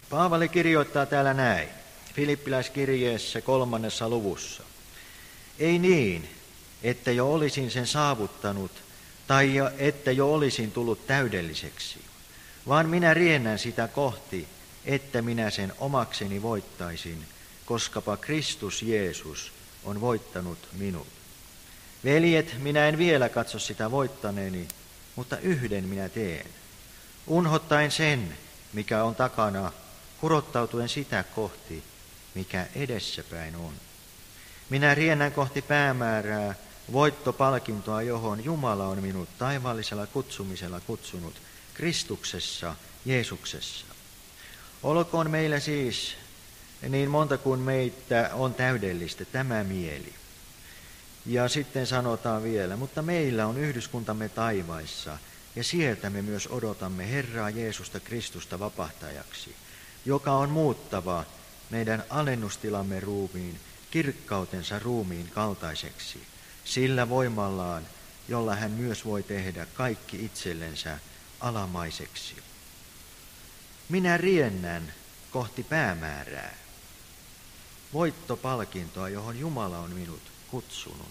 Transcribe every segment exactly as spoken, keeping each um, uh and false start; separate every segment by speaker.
Speaker 1: Paavali kirjoittaa täällä näin, Filippiläiskirjeessä kolmannessa luvussa. Ei niin, että jo olisin sen saavuttanut tai jo, että jo olisin tullut täydelliseksi, vaan minä riennän sitä kohti, että minä sen omakseni voittaisin, koskapa Kristus Jeesus on voittanut minut. Veljet, minä en vielä katso sitä voittaneeni, mutta yhden minä teen. Unhottaen sen, mikä on takana, kurottautuen sitä kohti, mikä edessäpäin on. Minä riennän kohti päämäärää, voittopalkintoa, johon Jumala on minut taivaallisella kutsumisella kutsunut Kristuksessa, Jeesuksessa. Olkoon meillä siis niin monta kuin meitä on täydellistä tämä mieli. Ja sitten sanotaan vielä, mutta meillä on yhdyskuntamme taivaissa, ja sieltä me myös odotamme Herraa Jeesusta Kristusta vapahtajaksi, joka on muuttava meidän alennustilamme ruumiin, kirkkautensa ruumiin kaltaiseksi, sillä voimallaan, jolla hän myös voi tehdä kaikki itsellensä alamaiseksi. Minä riennän kohti päämäärää, voittopalkintoa, johon Jumala on minut kutsunut.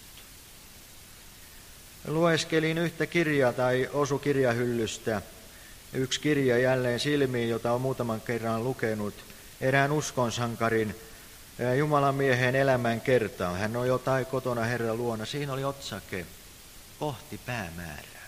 Speaker 1: Lueskelin yhtä kirjaa tai osu kirjahyllystä, yksi kirja jälleen silmiin, jota on muutaman kerran lukenut, erään uskonsankarin Jumalan miehen elämän kertaa. Hän on jotain kotona Herran luona. Siinä oli otsake kohti päämäärää.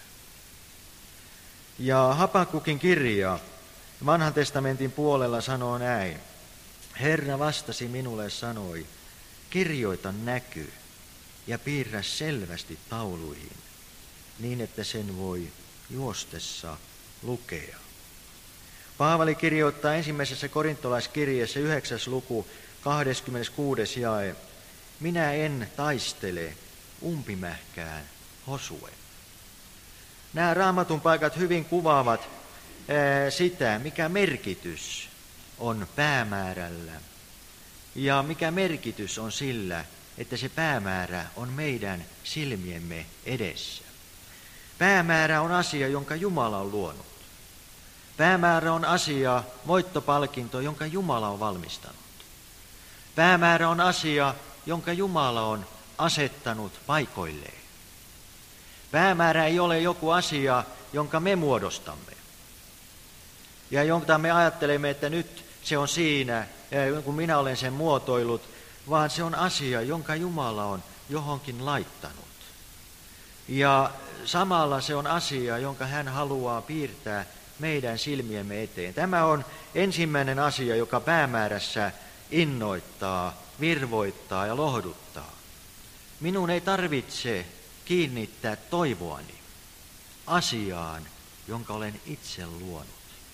Speaker 1: Ja Habakukin kirja Vanhan testamentin puolella sanoo näin. Herra vastasi minulle sanoi, kirjoita näky ja piirrä selvästi tauluihin, niin että sen voi juostessa lukea. Paavali kirjoittaa ensimmäisessä korintolaiskirjeessä yhdeksäs luku, kahdeskymmeneskuudes jae. Minä en taistele umpimähkään hosuen. Nämä raamatun paikat hyvin kuvaavat ää, sitä, mikä merkitys on päämäärällä ja mikä merkitys on sillä, että se päämäärä on meidän silmiemme edessä. Päämäärä on asia, jonka Jumala on luonut. Päämäärä on asia, voittopalkinto, jonka Jumala on valmistanut. Päämäärä on asia, jonka Jumala on asettanut paikoilleen. Päämäärä ei ole joku asia, jonka me muodostamme. Ja jonka me ajattelemme, että nyt se on siinä, kun minä olen sen muotoillut, vaan se on asia, jonka Jumala on johonkin laittanut. Ja samalla se on asia, jonka hän haluaa piirtää meidän silmiemme eteen. Tämä on ensimmäinen asia, joka päämäärässä innoittaa, virvoittaa ja lohduttaa. Minun ei tarvitse kiinnittää toivoani asiaan, jonka olen itse luonut.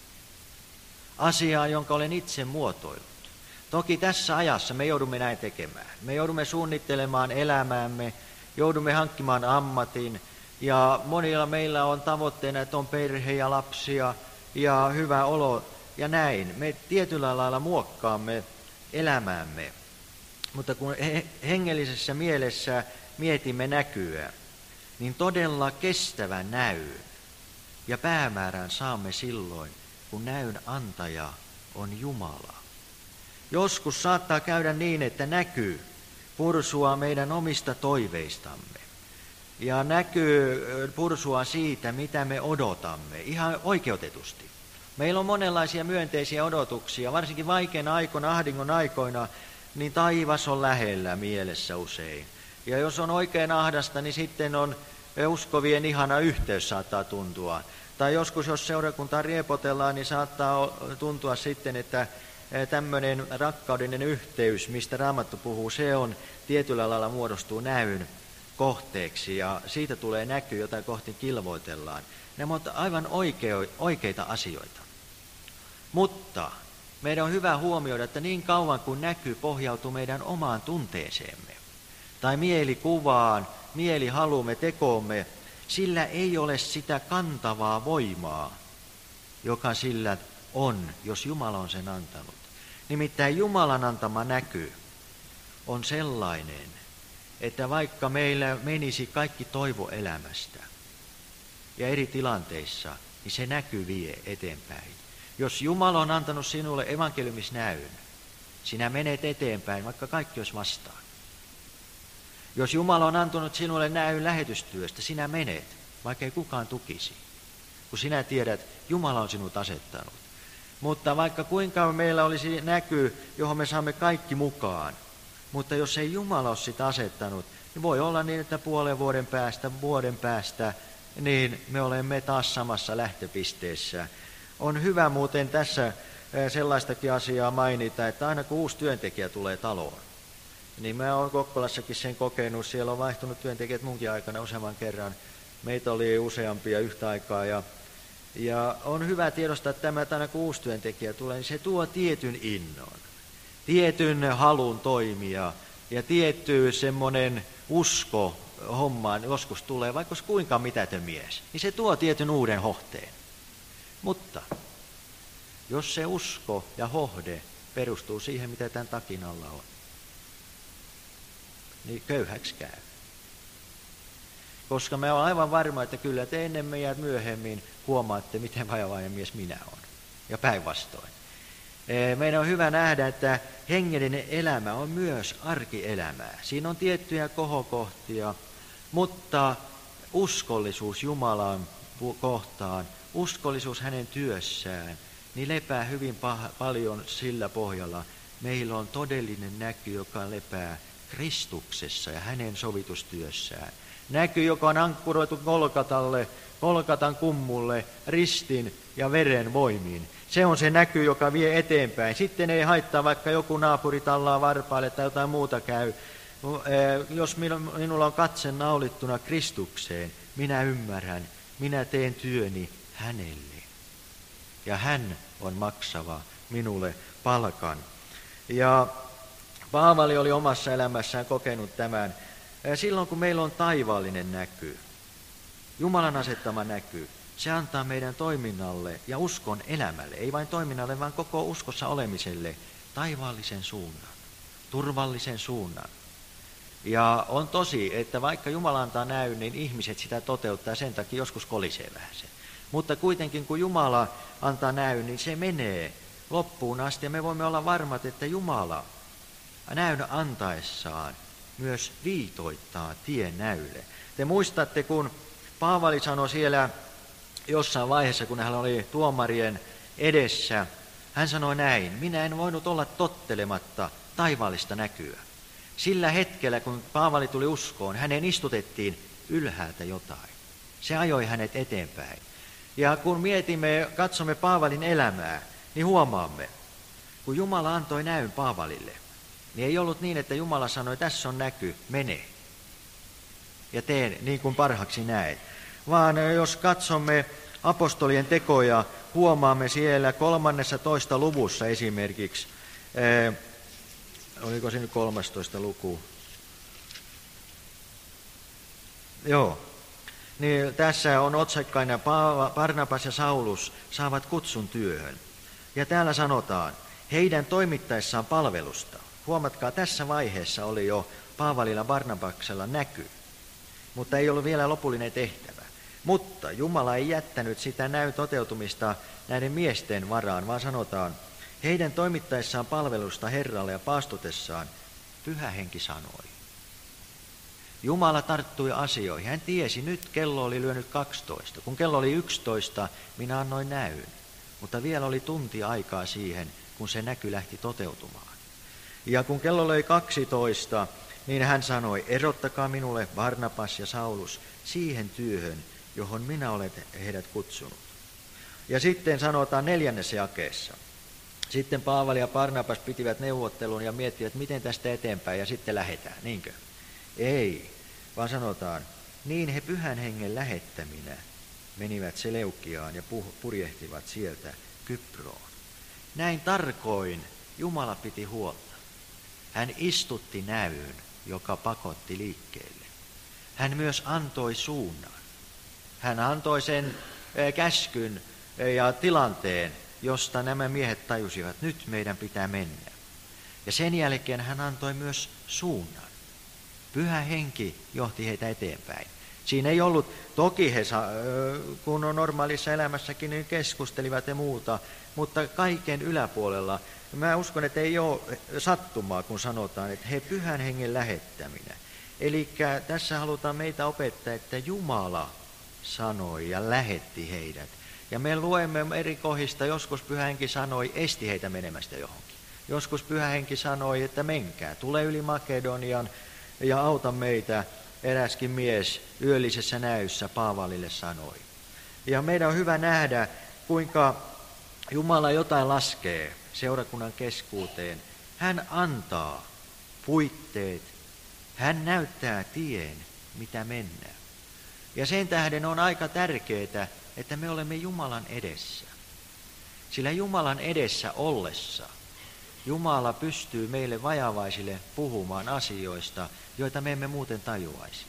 Speaker 1: Asiaan, jonka olen itse muotoillut. Toki tässä ajassa me joudumme näin tekemään. Me joudumme suunnittelemaan elämäämme, joudumme hankkimaan ammatin, ja monilla meillä on tavoitteena, että on perhe ja lapsia ja hyvä olo ja näin. Me tietyllä lailla muokkaamme elämäämme, mutta kun hengellisessä mielessä mietimme näkyä, niin todella kestävä näy ja päämäärän saamme silloin, kun näyn antaja on Jumala. Joskus saattaa käydä niin, että näky pursuaa meidän omista toiveistamme. Ja näkyy pursua siitä, mitä me odotamme, ihan oikeutetusti. Meillä on monenlaisia myönteisiä odotuksia, varsinkin vaikeina aikoina, ahdingon aikoina, niin taivas on lähellä mielessä usein. Ja jos on oikein ahdasta, niin sitten on uskovien ihana yhteys saattaa tuntua. Tai joskus, jos seurakuntaa riepotellaan, niin saattaa tuntua sitten, että tämmöinen rakkaudellinen yhteys, mistä Raamattu puhuu, se on tietyllä lailla muodostuu näyn kohteeksi ja siitä tulee näky, jota kohti kilvoitellaan. Nämä ovat aivan oikeo, oikeita asioita. Mutta meidän on hyvä huomioida, että niin kauan kuin näky pohjautuu meidän omaan tunteeseemme tai mielikuvaan, mielihalumme, tekoomme, sillä ei ole sitä kantavaa voimaa, joka sillä on, jos Jumala on sen antanut. Nimittäin Jumalan antama näky on sellainen, että vaikka meillä menisi kaikki toivo elämästä ja eri tilanteissa, niin se näky vie eteenpäin. Jos Jumala on antanut sinulle evankeliumisnäyn, sinä menet eteenpäin, vaikka kaikki olisi vastaan. Jos Jumala on antanut sinulle näyn lähetystyöstä, sinä menet, vaikka ei kukaan tukisi. Kun sinä tiedät, Jumala on sinut asettanut. Mutta vaikka kuinka meillä olisi näky, johon me saamme kaikki mukaan, mutta jos ei Jumala ole sitä asettanut, niin voi olla niin, että puolen vuoden päästä, vuoden päästä, niin me olemme taas samassa lähtöpisteessä. On hyvä muuten tässä sellaistakin asiaa mainita, että aina kun uusi työntekijä tulee taloon, niin mä oon Kokkolassakin sen kokenut, siellä on vaihtunut työntekijät munkin aikana useamman kerran. Meitä oli useampia yhtä aikaa ja, ja on hyvä tiedostaa, että tämä, että aina kun uusi työntekijä tulee, niin se tuo tietyn innon, tietyn halun toimia ja tietty semmoinen usko hommaan joskus tulee, vaikka olisi kuinka mitätön mies, niin se tuo tietyn uuden hohteen. Mutta jos se usko ja hohde perustuu siihen, mitä tämän takin alla on, niin köyhäksi käy. Koska mä olen aivan varma, että kyllä te ennemmin ja myöhemmin huomaatte, miten vajavainen mies minä olen. Ja päinvastoin. Meidän on hyvä nähdä, että hengellinen elämä on myös arkielämää. Siinä on tiettyjä kohokohtia, mutta uskollisuus Jumalan kohtaan, uskollisuus hänen työssään, niin lepää hyvin pah- paljon sillä pohjalla. Meillä on todellinen näky, joka lepää Kristuksessa ja hänen sovitustyössään. Näky, joka on ankkuroitu Golgatalle, Golgatan kummulle, ristin ja veren voimiin. Se on se näky, joka vie eteenpäin. Sitten ei haittaa, vaikka joku naapuri tallaa varpaille tai jotain muuta käy. Jos minulla on katse naulittuna Kristukseen, minä ymmärrän, minä teen työni hänelle. Ja hän on maksava minulle palkan. Ja Paavali oli omassa elämässään kokenut tämän. Silloin kun meillä on taivaallinen näky, Jumalan asettama näky, se antaa meidän toiminnalle ja uskon elämälle, ei vain toiminnalle, vaan koko uskossa olemiselle, taivaallisen suunnan, turvallisen suunnan. Ja on tosi, että vaikka Jumala antaa näyn, niin ihmiset sitä toteuttaa, sen takia joskus kolisee vähän se. Mutta kuitenkin kun Jumala antaa näyn, niin se menee loppuun asti ja me voimme olla varmat, että Jumala näyn antaessaan myös viitoittaa tien näylle. Te muistatte, kun Paavali sanoi siellä jossain vaiheessa, kun hän oli tuomarien edessä, hän sanoi näin: minä en voinut olla tottelematta taivaallista näkyä. Sillä hetkellä, kun Paavali tuli uskoon, hänen istutettiin ylhäältä jotain. Se ajoi hänet eteenpäin. Ja kun mietimme, katsomme Paavalin elämää, niin huomaamme, kun Jumala antoi näyn Paavalille, niin ei ollut niin, että Jumala sanoi, tässä on näky, mene ja tee niin kuin parhaaksi näet. Vaan jos katsomme apostolien tekoja, huomaamme siellä kolmannessa toista luvussa esimerkiksi, ää, oliko se nyt kolmastoista luku? Joo. Niin tässä on otsakkaina Barnabas ja Saulus saavat kutsun työhön. Ja täällä sanotaan, heidän toimittaessaan palvelusta. Huomatkaa, tässä vaiheessa oli jo Paavalilla Barnabaksella näky, mutta ei ollut vielä lopullinen tehtävä. Mutta Jumala ei jättänyt sitä näyn toteutumista näiden miesten varaan, vaan sanotaan, heidän toimittaessaan palvelusta Herralle ja paastutessaan, Pyhä Henki sanoi. Jumala tarttui asioihin. Hän tiesi, nyt kello oli lyönyt kaksitoista. Kun kello oli yksitoista, minä annoin näyn. Mutta vielä oli tunti aikaa siihen, kun se näky lähti toteutumaan. Ja kun kello oli kaksitoista, niin hän sanoi, erottakaa minulle Barnabas ja Saulus siihen työhön, johon minä olen heidät kutsunut. Ja sitten sanotaan neljännessä jakeessa. Sitten Paavali ja Barnabas pitivät neuvottelun ja miettivät, miten tästä eteenpäin ja sitten lähdetään, niinkö? Ei, vaan sanotaan, niin he Pyhän Hengen lähettäminä menivät Seleukiaan ja purjehtivat sieltä Kyproon. Näin tarkoin Jumala piti huolta. Hän istutti näyn, joka pakotti liikkeelle. Hän myös antoi suunnan. Hän antoi sen käskyn ja tilanteen, josta nämä miehet tajusivat, nyt meidän pitää mennä. Ja sen jälkeen hän antoi myös suunnan. Pyhä Henki johti heitä eteenpäin. Siinä ei ollut, toki he, kun on normaalissa elämässäkin, niin keskustelivat ja muuta, mutta kaiken yläpuolella, mä uskon, että ei ole sattumaa, kun sanotaan, että he pyhän hengen lähettäminä. Eli tässä halutaan meitä opettaa, että Jumala sanoi ja lähetti heidät. Ja me luemme eri kohdista, joskus pyhä henki sanoi, esti heitä menemästä johonkin. Joskus pyhä henki sanoi, että menkää, tule yli Makedonian ja auta meitä. Eräskin mies yöllisessä näyssä Paavalille sanoi. Ja meidän on hyvä nähdä, kuinka Jumala jotain laskee seurakunnan keskuuteen. Hän antaa puitteet, hän näyttää tien, mitä mennään. Ja sen tähden on aika tärkeää, että me olemme Jumalan edessä. Sillä Jumalan edessä ollessa Jumala pystyy meille vajavaisille puhumaan asioista, joita me emme muuten tajuaisi.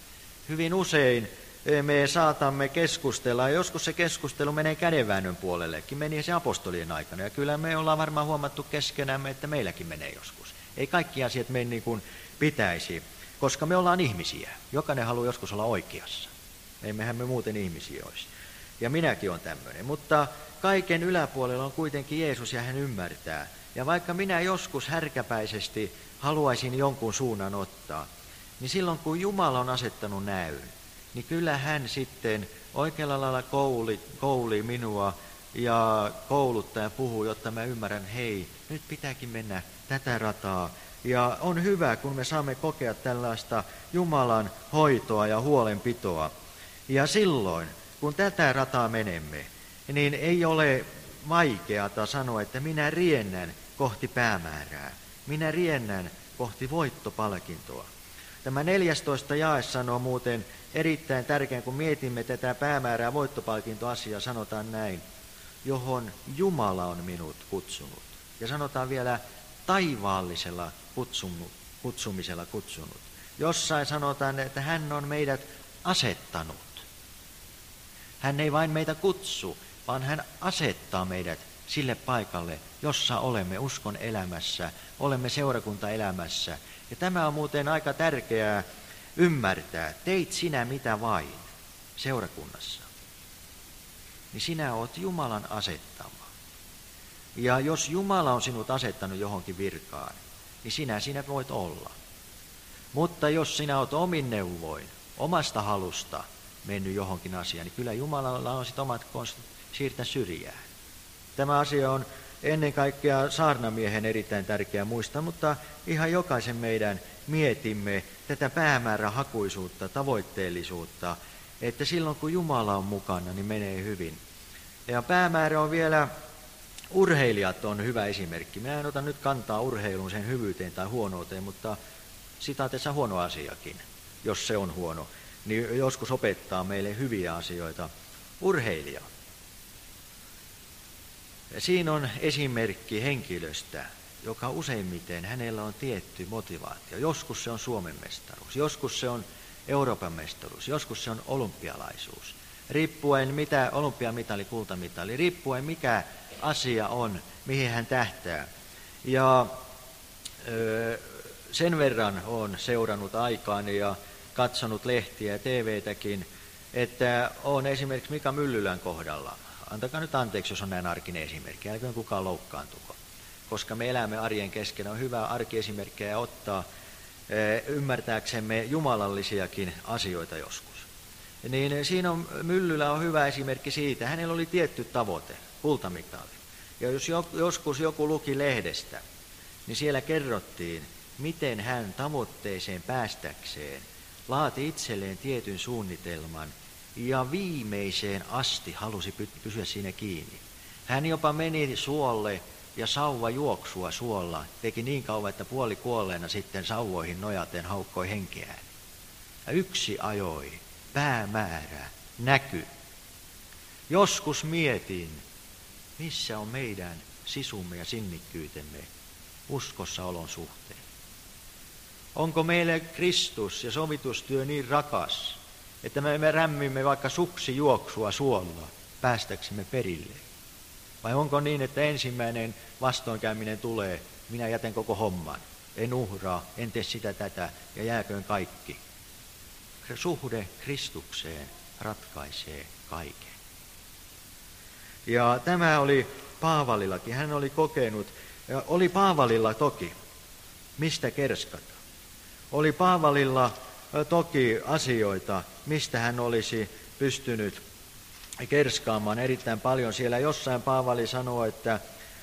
Speaker 1: Hyvin usein me saatamme keskustella, ja joskus se keskustelu menee kädenväännön puolellekin, meni se apostolien aikana, ja kyllä me ollaan varmaan huomattu keskenämme, että meilläkin menee joskus. Ei kaikki asiat mene niin kuin pitäisi, koska me ollaan ihmisiä. Jokainen haluaa joskus olla oikeassa. Emmehän me muuten ihmisiä olisi. Ja minäkin olen tämmöinen, mutta kaiken yläpuolella on kuitenkin Jeesus, ja hän ymmärtää. Ja vaikka minä joskus härkäpäisesti haluaisin jonkun suunnan ottaa, niin silloin kun Jumala on asettanut näyn, niin kyllä hän sitten oikealla lailla kouli, kouli minua ja kouluttaa ja puhuu, jotta mä ymmärrän, hei, nyt pitääkin mennä tätä rataa. Ja on hyvä, kun me saamme kokea tällaista Jumalan hoitoa ja huolenpitoa. Ja silloin, kun tätä rataa menemme, niin ei ole vaikeata sanoa, että minä riennän kohti päämäärää. Minä riennän kohti voittopalkintoa. Tämä neljästoista jae sanoo muuten erittäin tärkeän, kun mietimme tätä päämäärää voittopalkintoasiaa, sanotaan näin, johon Jumala on minut kutsunut. Ja sanotaan vielä taivaallisella kutsumut, kutsumisella kutsunut. Jossain sanotaan, että hän on meidät asettanut. Hän ei vain meitä kutsu, vaan hän asettaa meidät sille paikalle, jossa olemme uskon elämässä, olemme seurakuntaelämässä. Ja tämä on muuten aika tärkeää ymmärtää. Teit sinä mitä vain seurakunnassa, niin sinä olet Jumalan asettama. Ja jos Jumala on sinut asettanut johonkin virkaan, niin sinä sinä voit olla. Mutta jos sinä olet omin neuvoin, omasta halusta mennyt johonkin asiaan, niin kyllä Jumalalla on sitten omat konstit siirtää syrjään. Tämä asia on ennen kaikkea saarnamiehen erittäin tärkeä muistaa, mutta ihan jokaisen meidän mietimme tätä päämäärähakuisuutta, tavoitteellisuutta, että silloin kun Jumala on mukana, niin menee hyvin. Ja päämäärä on vielä, urheilijat on hyvä esimerkki. Minä en ota nyt kantaa urheiluun, sen hyvyyteen tai huonouteen, mutta sitaatessa huono asiakin, jos se on huono, niin joskus opettaa meille hyviä asioita. Urheilija. Ja siinä on esimerkki henkilöstä, joka useimmiten hänellä on tietty motivaatio. Joskus se on Suomen mestaruus, joskus se on Euroopan mestaruus, joskus se on olympialaisuus. Riippuen mitä olympiamitali, kultamitali, riippuen mikä asia on, mihin hän tähtää. Ja ö, sen verran olen seurannut aikaani ja katsonut lehtiä ja T V:täkin, että on esimerkiksi Mika Myllylän kohdalla. Antakaa nyt anteeksi, jos on näin arkinen esimerkki, älköön kukaan loukkaantuko. Koska me elämme arjen kesken, on hyvä arkiesimerkkejä ottaa ymmärtääksemme jumalallisiakin asioita joskus. Niin siinä on, Myllylä on hyvä esimerkki siitä, hänellä oli tietty tavoite, kultamitali. Ja jos joskus joku luki lehdestä, niin siellä kerrottiin, miten hän tavoitteeseen päästäkseen laati itselleen tietyn suunnitelman ja viimeiseen asti halusi pysyä siinä kiinni. Hän jopa meni suolle ja sauva juoksua suolla, teki niin kauan, että puoli kuolleena sitten sauvoihin nojaten haukkoi henkeään. Ja yksi ajoi, päämäärä, näky. Joskus mietin, missä on meidän sisumme ja sinnikkyytemme uskossa olon suhteen. Onko meille Kristus ja sovitustyö niin rakas, että me, me rämmimme vaikka suksi juoksua suolla päästäksemme perille? Vai onko niin, että ensimmäinen vastoinkäyminen tulee, minä jätän koko homman, en uhraa, en tee sitä tätä ja jääköön kaikki. suhde Kristukseen ratkaisee kaiken. Ja tämä oli Paavalillakin. Hän oli kokenut, ja oli Paavalilla toki, mistä kerskata. Oli Paavalilla toki asioita, mistä hän olisi pystynyt kerskaamaan erittäin paljon. Siellä jossain Paavali sanoo, että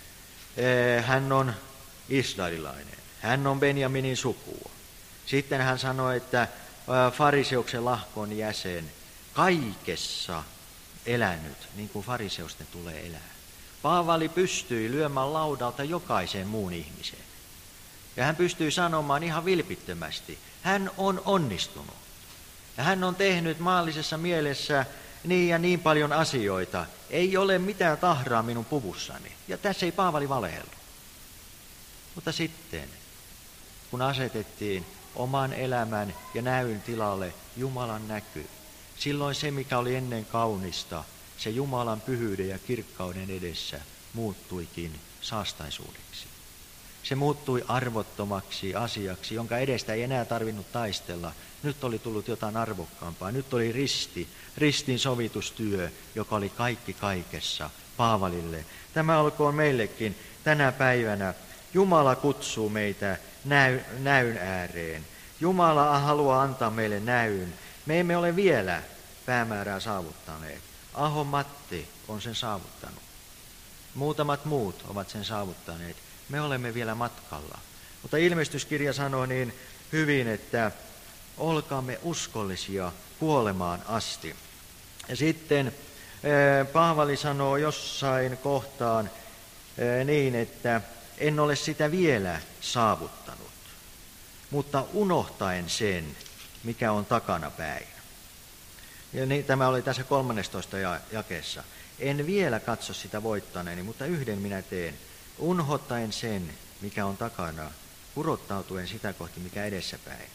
Speaker 1: hän on israelilainen, hän on Benjaminin sukua. Sitten hän sanoi, että fariseuksen lahkon jäsen, kaikessa elänyt, niin kuin fariseusten tulee elää. Paavali pystyi lyömään laudalta jokaisen muun ihmisen. Ja hän pystyi sanomaan ihan vilpittömästi, hän on onnistunut. Ja hän on tehnyt maallisessa mielessä niin ja niin paljon asioita. Ei ole mitään tahraa minun puvussani. Ja tässä ei Paavali valehdellut. Mutta sitten, kun asetettiin oman elämän ja näyn tilalle Jumalan näky, silloin se, mikä oli ennen kaunista, se Jumalan pyhyyden ja kirkkauden edessä muuttuikin saastaisuudeksi. Se muuttui arvottomaksi asiaksi, jonka edestä ei enää tarvinnut taistella. Nyt oli tullut jotain arvokkaampaa. Nyt oli risti, ristin sovitustyö, joka oli kaikki kaikessa Paavalille. Tämä olkoon meillekin tänä päivänä. Jumala kutsuu meitä näy, näyn ääreen. Jumala haluaa antaa meille näyn. Me emme ole vielä päämäärää saavuttaneet. Aho Matti on sen saavuttanut. Muutamat muut ovat sen saavuttaneet. Me olemme vielä matkalla. Mutta ilmestyskirja sanoo niin hyvin, että olkaamme uskollisia kuolemaan asti. Ja sitten Paavali sanoo jossain kohtaan niin, että en ole sitä vielä saavuttanut, mutta unohtaen sen, mikä on takanapäin. Ja niin, tämä oli tässä kolmannessatoista jakeessa. En vielä katso sitä voittaneeni, mutta yhden minä teen. Unhottaen sen, mikä on takana, kurottautuen sitä kohti, mikä edessäpäin.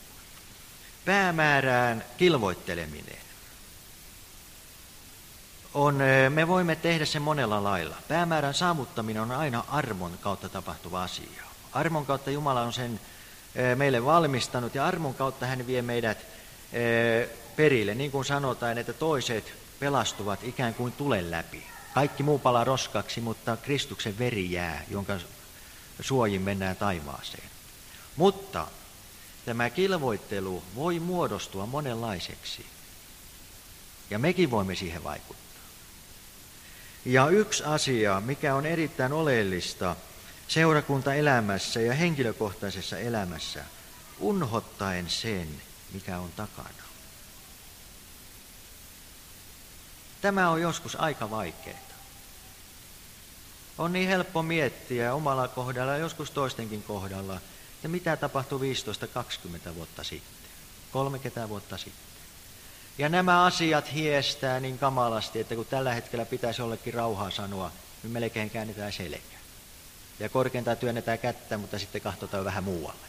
Speaker 1: Päämäärään kilvoitteleminen. On, me voimme tehdä sen monella lailla. Päämäärän saavuttaminen on aina armon kautta tapahtuva asia. Armon kautta Jumala on sen meille valmistanut ja armon kautta hän vie meidät perille. Niin kuin sanotaan, että toiset pelastuvat ikään kuin tulen läpi. Kaikki muu palaa roskaksi, mutta Kristuksen veri jää, jonka suojin mennään taivaaseen. Mutta tämä kilvoittelu voi muodostua monenlaiseksi. Ja mekin voimme siihen vaikuttaa. Ja yksi asia, mikä on erittäin oleellista seurakuntaelämässä ja henkilökohtaisessa elämässä, unhottaen sen, mikä on takana. Tämä on joskus aika vaikeaa. On niin helppo miettiä omalla kohdalla ja joskus toistenkin kohdalla, että mitä tapahtui viisitoista kaksikymmentä vuotta sitten, kolmekymmentä vuotta sitten. Ja nämä asiat hiestää niin kamalasti, että kun tällä hetkellä pitäisi jollekin rauhaa sanoa, niin melkein käännetään selkä. Ja korkeintaan työnnetään kättä, mutta sitten katsotaan vähän muualle.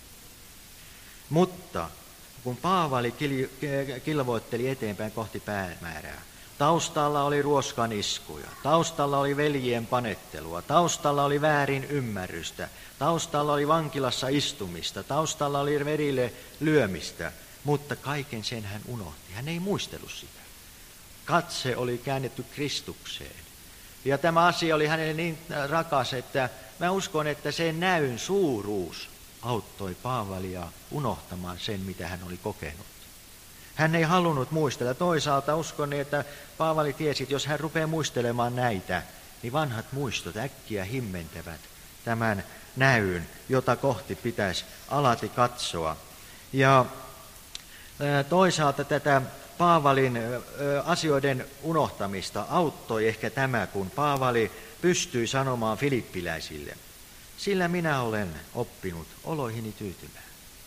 Speaker 1: Mutta kun Paavali kilvoitteli eteenpäin kohti päämäärää, taustalla oli ruoskan iskuja, taustalla oli veljien panettelua, taustalla oli väärin ymmärrystä, taustalla oli vankilassa istumista, taustalla oli verille lyömistä, mutta kaiken sen hän unohti. Hän ei muistellut sitä. Katse oli käännetty Kristukseen. Ja tämä asia oli hänelle niin rakas, että mä uskon, että sen näyn suuruus auttoi Paavalia unohtamaan sen, mitä hän oli kokenut. Hän ei halunnut muistella. Toisaalta uskon, että Paavali tiesi, että jos hän rupeaa muistelemaan näitä, niin vanhat muistot äkkiä himmentävät tämän näyn, jota kohti pitäisi alati katsoa. Ja toisaalta tätä Paavalin asioiden unohtamista auttoi ehkä tämä, kun Paavali pystyi sanomaan filippiläisille, sillä minä olen oppinut oloihini tyytymään.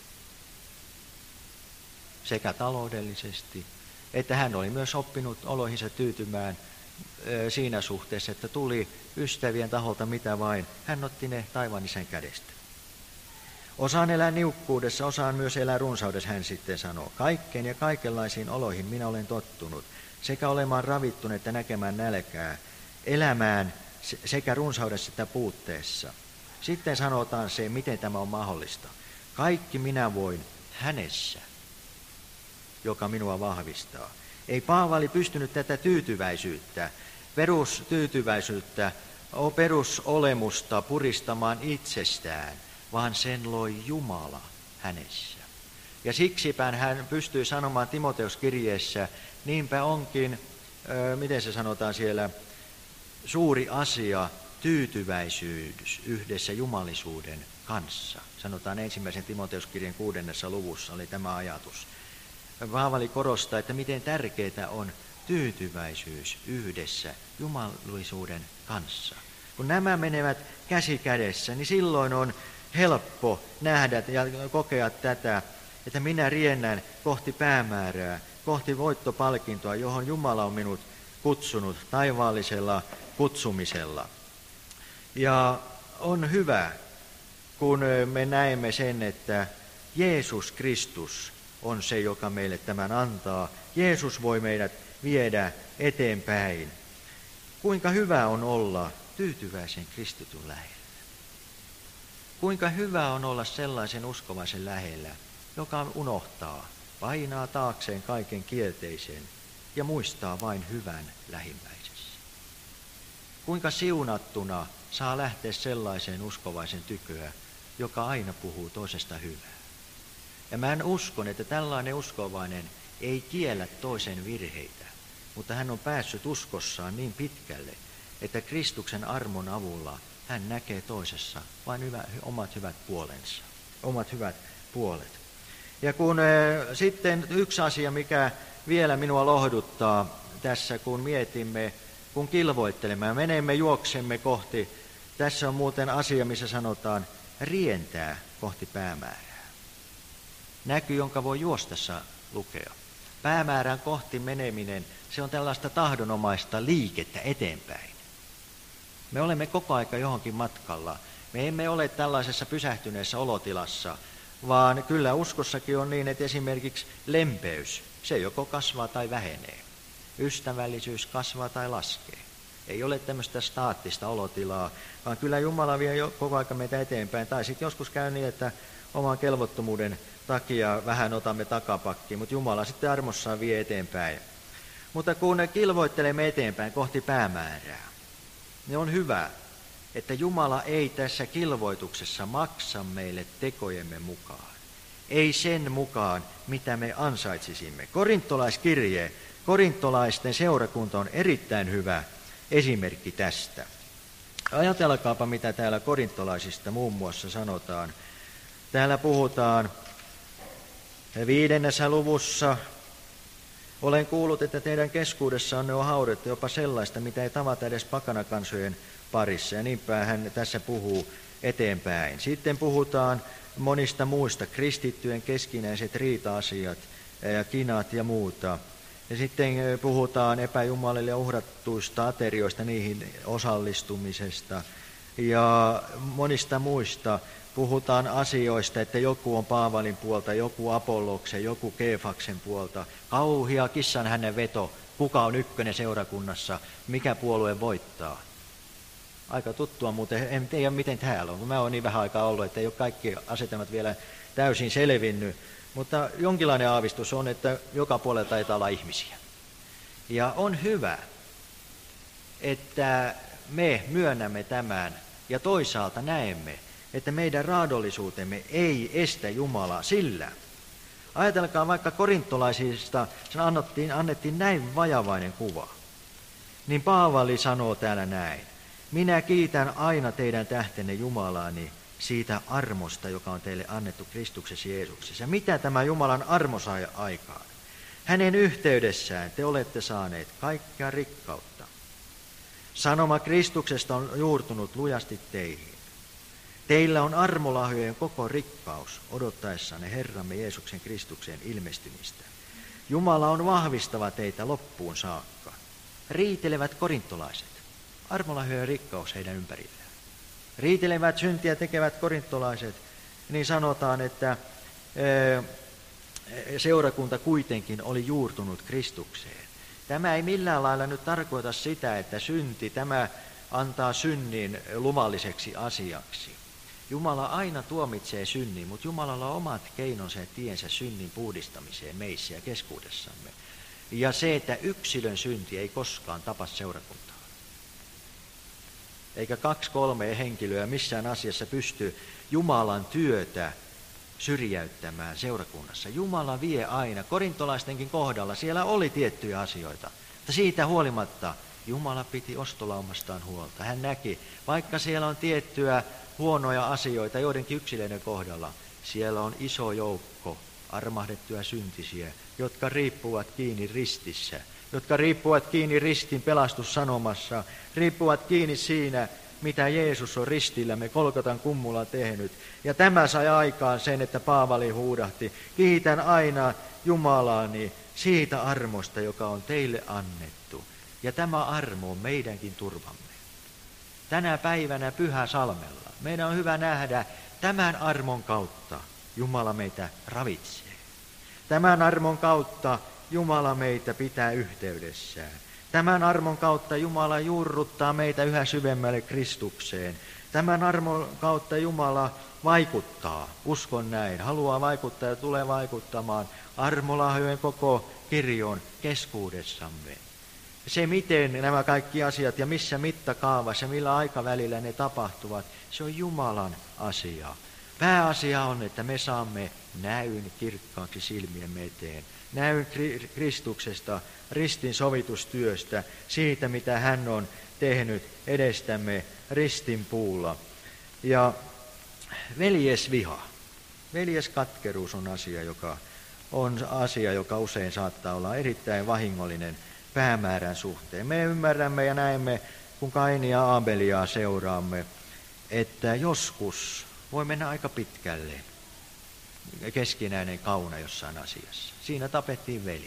Speaker 1: Sekä taloudellisesti, että hän oli myös oppinut oloihinsa tyytymään siinä suhteessa, että tuli ystävien taholta mitä vain. Hän otti ne taivaan Isän kädestä. Osaan elää niukkuudessa, osaan myös elää runsaudessa, hän sitten sanoo. Kaikkeen ja kaikenlaisiin oloihin minä olen tottunut, sekä olemaan ravittunut että näkemään nälkää, elämään sekä runsaudessa että puutteessa. Sitten sanotaan se, miten tämä on mahdollista. Kaikki minä voin hänessä, joka minua vahvistaa. Ei Paavali pystynyt tätä tyytyväisyyttä, perustyytyväisyyttä, perusolemusta puristamaan itsestään, vaan sen loi Jumala hänessä. Ja siksipä hän pystyy sanomaan Timoteuskirjeessä, niinpä onkin, ö, miten se sanotaan siellä, suuri asia tyytyväisyys yhdessä jumalisuuden kanssa. Sanotaan ensimmäisen Timoteuskirjeen kuudennessa luvussa oli tämä ajatus. Paavali korostaa, että miten tärkeää on tyytyväisyys yhdessä jumalisuuden kanssa. Kun nämä menevät käsi kädessä, niin silloin on helppo nähdä ja kokea tätä, että minä riennän kohti päämäärää, kohti voittopalkintoa, johon Jumala on minut kutsunut taivaallisella kutsumisella. Ja on hyvä, kun me näemme sen, että Jeesus Kristus on se, joka meille tämän antaa. Jeesus voi meidät viedä eteenpäin. Kuinka hyvä on olla tyytyväisen kristityn lähellä. Kuinka hyvä on olla sellaisen uskovaisen lähellä, joka unohtaa, painaa taakseen kaiken kielteisen ja muistaa vain hyvän lähimmäisessä. Kuinka siunattuna saa lähteä sellaiseen uskovaisen tyköä, joka aina puhuu toisesta hyvää. Ja mä en uskon, että tällainen uskovainen ei kiellä toisen virheitä, mutta hän on päässyt uskossaan niin pitkälle, että Kristuksen armon avulla hän näkee toisessa vain hyvä, omat hyvät puolensa, omat hyvät puolet. Ja kun e, sitten yksi asia, mikä vielä minua lohduttaa tässä, kun mietimme, kun kilvoittelemme, menemme, juoksemme kohti, tässä on muuten asia, missä sanotaan rientää kohti päämäärää. Näky, jonka voi juostessa lukea. Päämäärän kohti meneminen, se on tällaista tahdonomaista liikettä eteenpäin. Me olemme koko aika johonkin matkalla. Me emme ole tällaisessa pysähtyneessä olotilassa, vaan kyllä uskossakin on niin, että esimerkiksi lempeys, se joko kasvaa tai vähenee. Ystävällisyys kasvaa tai laskee. Ei ole tämmöistä staattista olotilaa, vaan kyllä Jumala vie jo koko aika meitä eteenpäin. Tai sitten joskus käy niin, että oman kelvottomuuden takia vähän otamme takapakkiin, mutta Jumala sitten armossaan vie eteenpäin. Mutta kun kilvoittelemme eteenpäin kohti päämäärää, niin on hyvä, että Jumala ei tässä kilvoituksessa maksa meille tekojemme mukaan. Ei sen mukaan, mitä me ansaitsisimme. Korintolaiskirje, korintolaisten seurakunta on erittäin hyvä esimerkki tästä. Ajatelkaapa, mitä täällä korintolaisista muun muassa sanotaan. Täällä puhutaan viidennessä luvussa. Olen kuullut, että teidän keskuudessanne on haudattu jopa sellaista, mitä ei tavata edes pakanakansojen parissa. Ja niinpä hän tässä puhuu eteenpäin. Sitten puhutaan monista muista, kristittyjen keskinäiset riita-asiat ja kinat ja muuta. Ja sitten puhutaan epäjumalille uhrattuista aterioista, niihin osallistumisesta ja monista muista. Puhutaan asioista, että joku on Paavalin puolta, joku Apolloksen, joku Keefaksen puolta. Kauhia kissan hänen veto, kuka on ykkönen seurakunnassa, mikä puolue voittaa. Aika tuttua muuten, en tiedä miten täällä on, kun mä oon niin vähän aikaa ollut, että ei ole kaikki asetelmat vielä täysin selvinnyt. Mutta jonkinlainen aavistus on, että joka puolella taitaa olla ihmisiä. Ja on hyvä, että me myönnämme tämän ja toisaalta näemme, että meidän raadollisuutemme ei estä Jumalaa sillä. Ajatelkaa vaikka korintolaisista, sen annettiin, annettiin näin vajavainen kuva. Niin Paavali sanoo täällä näin. Minä kiitän aina teidän tähtenne Jumalaani siitä armosta, joka on teille annettu Kristuksessa Jeesuksessa. Mitä tämä Jumalan armo sai aikaan? Hänen yhteydessään te olette saaneet kaikkea rikkautta. Sanoma Kristuksesta on juurtunut lujasti teihin. Teillä on armolahjojen koko rikkaus odottaessanne Herramme Jeesuksen Kristuksen ilmestymistä. Jumala on vahvistava teitä loppuun saakka. Riitelevät korintolaiset. Armolahjojen rikkaus heidän ympärillään. Riitelevät syntiä tekevät korintolaiset, niin sanotaan, että seurakunta kuitenkin oli juurtunut Kristukseen. Tämä ei millään lailla nyt tarkoita sitä, että synti, tämä antaa synnin luvalliseksi asiaksi. Jumala aina tuomitsee synnin, mutta Jumalalla on omat keinonsa ja tiensä synnin puhdistamiseen meissä ja keskuudessamme. Ja se, että yksilön synti ei koskaan tapa seurakuntaa. Eikä kaksi kolme henkilöä missään asiassa pysty Jumalan työtä syrjäyttämään seurakunnassa. Jumala vie aina. Korintolaistenkin kohdalla siellä oli tiettyjä asioita, mutta siitä huolimatta Jumala piti ostolaumastaan huolta. Hän näki, vaikka siellä on tiettyjä huonoja asioita joidenkin yksilöiden kohdalla, siellä on iso joukko armahdettuja syntisiä, jotka riippuvat kiinni ristissä, jotka riippuvat kiinni ristin pelastussanomassa, riippuvat kiinni siinä, mitä Jeesus on ristillämme Golgotan kummulla tehnyt. Ja tämä sai aikaan sen, että Paavali huudahti, kiitän aina Jumalaani siitä armosta, joka on teille annettu. Ja tämä armo on meidänkin turvamme. Tänä päivänä Pyhä-Salmella meidän on hyvä nähdä, tämän armon kautta Jumala meitä ravitsee. Tämän armon kautta Jumala meitä pitää yhteydessään. Tämän armon kautta Jumala juurruttaa meitä yhä syvemmälle Kristukseen. Tämän armon kautta Jumala vaikuttaa, uskon näin, haluaa vaikuttaa ja tulee vaikuttamaan armolahjojen koko kirjon keskuudessamme. Se, miten nämä kaikki asiat ja missä mittakaavassa, millä aikavälillä ne tapahtuvat, se on Jumalan asia. Pääasia on, että me saamme näyn kirkkaaksi silmiemme eteen. Näyn Kristuksesta, ristin sovitustyöstä, siitä mitä hän on tehnyt edestämme ristin puulla. Ja veljesviha, veljeskatkeruus on asia, joka on asia, joka usein saattaa olla erittäin vahingollinen päämäärän suhteen. Me ymmärrämme ja näemme, kun Kaini ja Aabelia seuraamme, että joskus voi mennä aika pitkälle keskinäinen kauna jossain asiassa. Siinä tapettiin veli.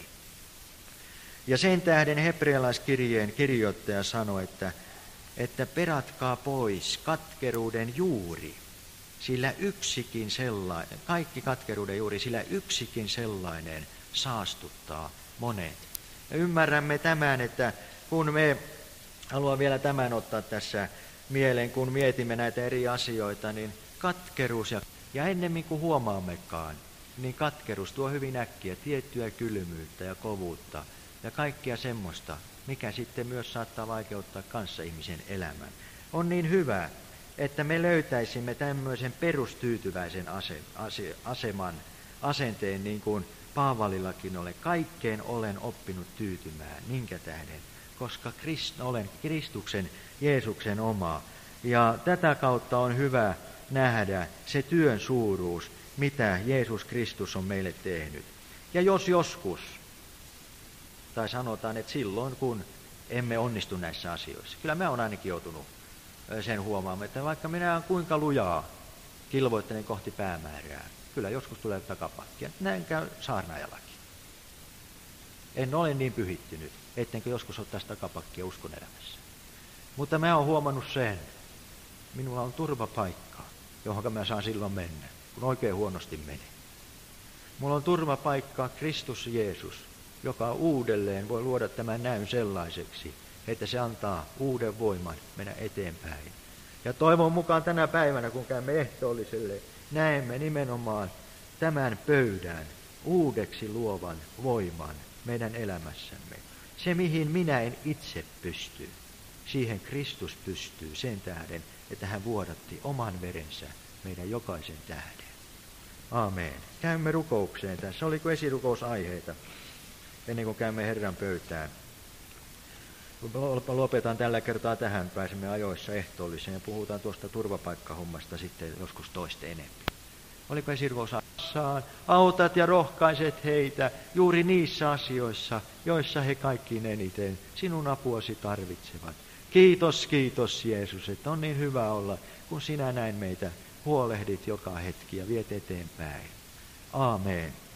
Speaker 1: Ja sen tähden hebrealaiskirjeen kirjoittaja sanoi, että, että peratkaa pois katkeruuden juuri, sillä yksikin sellainen, kaikki katkeruuden juuri, sillä yksikin sellainen saastuttaa monet. Ja ymmärrämme tämän, että kun me, haluan vielä tämän ottaa tässä mieleen, kun mietimme näitä eri asioita, niin katkeruus ja, ja ennemmin kuin huomaammekaan, niin katkeruus tuo hyvin äkkiä tiettyä kylmyyttä ja kovuutta ja kaikkea semmoista, mikä sitten myös saattaa vaikeuttaa kanssaihmisen elämän. On niin hyvä, että me löytäisimme tämmöisen perustyytyväisen ase, ase, aseman, asenteen, niin kuin Paavalillakin ole. Kaikkeen olen oppinut tyytymään. Minkä tähden? Koska Krist, olen Kristuksen, Jeesuksen oma. Ja tätä kautta on hyvä nähdä se työn suuruus, mitä Jeesus Kristus on meille tehnyt. Ja jos joskus, tai sanotaan, että silloin kun emme onnistu näissä asioissa, kyllä mä oon ainakin joutunut sen huomaamaan, että vaikka minä olen kuinka lujaa kilvoittelen kohti päämäärää, kyllä joskus tulee takapakkia. Näin käy saarnaajallakin. En ole niin pyhittynyt, ettenkö joskus ottaisi takapakkia uskon elämässä. Mutta mä oon huomannut sen, minulla on turvapaikka, johon mä saan silloin mennä, kun oikein huonosti menee. Mulla on turvapaikka Kristus Jeesus, joka uudelleen voi luoda tämän näyn sellaiseksi, että se antaa uuden voiman mennä eteenpäin. Ja toivon mukaan tänä päivänä, kun käymme ehtoolliselle, näemme nimenomaan tämän pöydän uudeksi luovan voiman meidän elämässämme. Se, mihin minä en itse pysty, siihen Kristus pystyy sen tähden, että hän vuodatti oman verensä meidän jokaisen tähden. Aamen. Käymme rukoukseen tässä. Oliko esirukousaiheita ennen kuin käymme Herran pöytään? Lopetan tällä kertaa tähän, pääsemme ajoissa ehtoolliseen ja puhutaan tuosta turvapaikkahommasta sitten joskus toista enemmän. Oliko esirukousassaan? Autat ja rohkaiset heitä juuri niissä asioissa, joissa he kaikkiin eniten sinun apuasi tarvitsevat. Kiitos, kiitos Jeesus, että on niin hyvä olla, kun sinä näin meitä huolehdit joka hetki ja viet eteenpäin. Aamen.